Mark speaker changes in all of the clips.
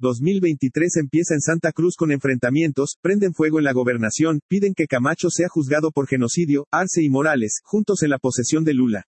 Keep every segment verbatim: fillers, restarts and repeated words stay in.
Speaker 1: dos mil veintitrés empieza en Santa Cruz con enfrentamientos, prenden fuego en la gobernación, piden que Camacho sea juzgado por genocidio, Arce y Morales, juntos en la posesión de Lula.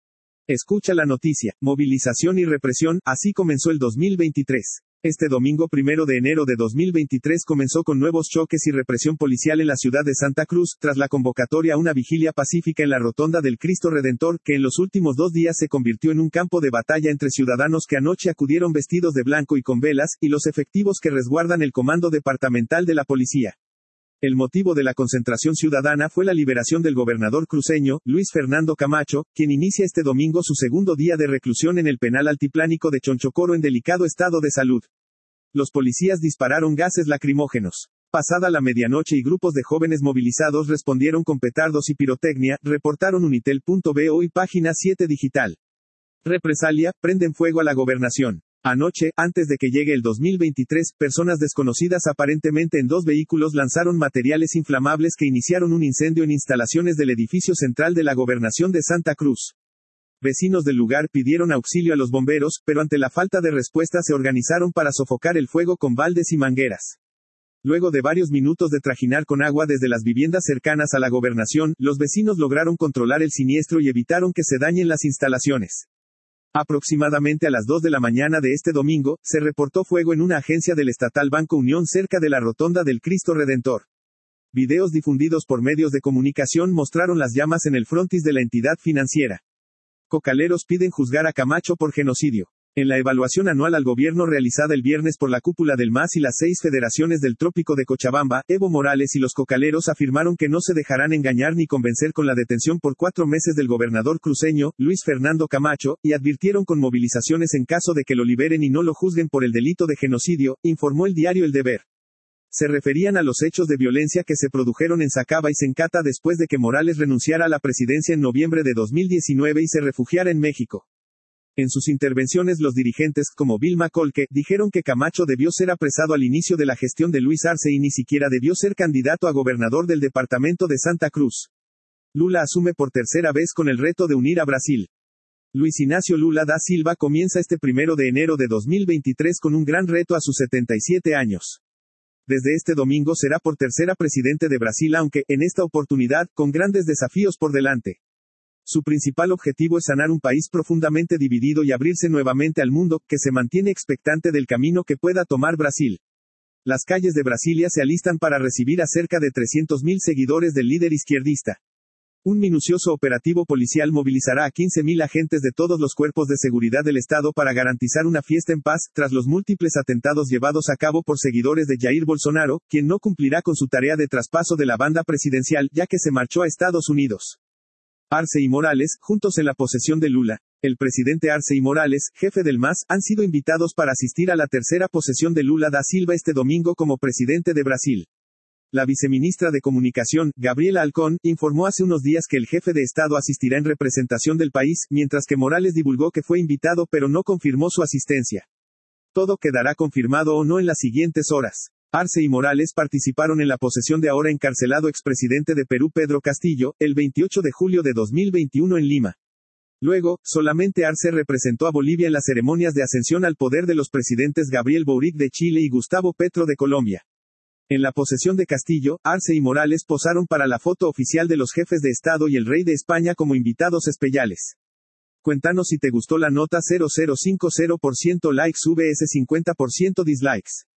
Speaker 1: Escucha la noticia, movilización y represión, así comenzó el dos mil veintitrés. Este domingo primero de enero de dos mil veintitrés comenzó con nuevos choques y represión policial en la ciudad de Santa Cruz, tras la convocatoria a una vigilia pacífica en la Rotonda del Cristo Redentor, que en los últimos dos días se convirtió en un campo de batalla entre ciudadanos que anoche acudieron vestidos de blanco y con velas, y los efectivos que resguardan el Comando Departamental de la Policía. El motivo de la concentración ciudadana fue la liberación del gobernador cruceño, Luis Fernando Camacho, quien inicia este domingo su segundo día de reclusión en el penal altiplánico de Chonchocoro en delicado estado de salud. Los policías dispararon gases lacrimógenos. Pasada la medianoche y grupos de jóvenes movilizados respondieron con petardos y pirotecnia, reportaron Unitel punto bo y Página siete Digital. Represalia, prenden fuego a la gobernación. Anoche, antes de que llegue el dos mil veintitrés, personas desconocidas aparentemente en dos vehículos lanzaron materiales inflamables que iniciaron un incendio en instalaciones del edificio central de la gobernación de Santa Cruz. Vecinos del lugar pidieron auxilio a los bomberos, pero ante la falta de respuesta se organizaron para sofocar el fuego con baldes y mangueras. Luego de varios minutos de trajinar con agua desde las viviendas cercanas a la gobernación, los vecinos lograron controlar el siniestro y evitaron que se dañen las instalaciones. Aproximadamente a las dos de la mañana de este domingo, se reportó fuego en una agencia del estatal Banco Unión cerca de la Rotonda del Cristo Redentor. Videos difundidos por medios de comunicación mostraron las llamas en el frontis de la entidad financiera. Cocaleros piden juzgar a Camacho por genocidio. En la evaluación anual al gobierno realizada el viernes por la cúpula del M A S y las seis federaciones del Trópico de Cochabamba, Evo Morales y los cocaleros afirmaron que no se dejarán engañar ni convencer con la detención por cuatro meses del gobernador cruceño, Luis Fernando Camacho, y advirtieron con movilizaciones en caso de que lo liberen y no lo juzguen por el delito de genocidio, informó el diario El Deber. Se referían a los hechos de violencia que se produjeron en Sacaba y Sencata después de que Morales renunciara a la presidencia en noviembre de dos mil diecinueve y se refugiara en México. En sus intervenciones los dirigentes, como Vilma Colque, dijeron que Camacho debió ser apresado al inicio de la gestión de Luis Arce y ni siquiera debió ser candidato a gobernador del departamento de Santa Cruz. Lula asume por tercera vez con el reto de unir a Brasil. Luis Ignacio Lula da Silva comienza este primero de enero de dos mil veintitrés con un gran reto a sus setenta y siete años. Desde este domingo será por tercera presidente de Brasil aunque, en esta oportunidad, con grandes desafíos por delante. Su principal objetivo es sanar un país profundamente dividido y abrirse nuevamente al mundo, que se mantiene expectante del camino que pueda tomar Brasil. Las calles de Brasilia se alistan para recibir a cerca de trescientos mil seguidores del líder izquierdista. Un minucioso operativo policial movilizará a quince mil agentes de todos los cuerpos de seguridad del Estado para garantizar una fiesta en paz, tras los múltiples atentados llevados a cabo por seguidores de Jair Bolsonaro, quien no cumplirá con su tarea de traspaso de la banda presidencial, ya que se marchó a Estados Unidos. Arce y Morales, juntos en la posesión de Lula. El presidente Arce y Morales, jefe del M A S, han sido invitados para asistir a la tercera posesión de Lula da Silva este domingo como presidente de Brasil. La viceministra de Comunicación, Gabriela Alcón, informó hace unos días que el jefe de Estado asistirá en representación del país, mientras que Morales divulgó que fue invitado pero no confirmó su asistencia. Todo quedará confirmado o no en las siguientes horas. Arce y Morales participaron en la posesión de ahora encarcelado expresidente de Perú Pedro Castillo, el veintiocho de julio de dos mil veintiuno en Lima. Luego, solamente Arce representó a Bolivia en las ceremonias de ascensión al poder de los presidentes Gabriel Boric de Chile y Gustavo Petro de Colombia. En la posesión de Castillo, Arce y Morales posaron para la foto oficial de los jefes de Estado y el rey de España como invitados especiales. Cuéntanos si te gustó la nota. Cero cero cinco cero por ciento likes vs cincuenta por ciento dislikes.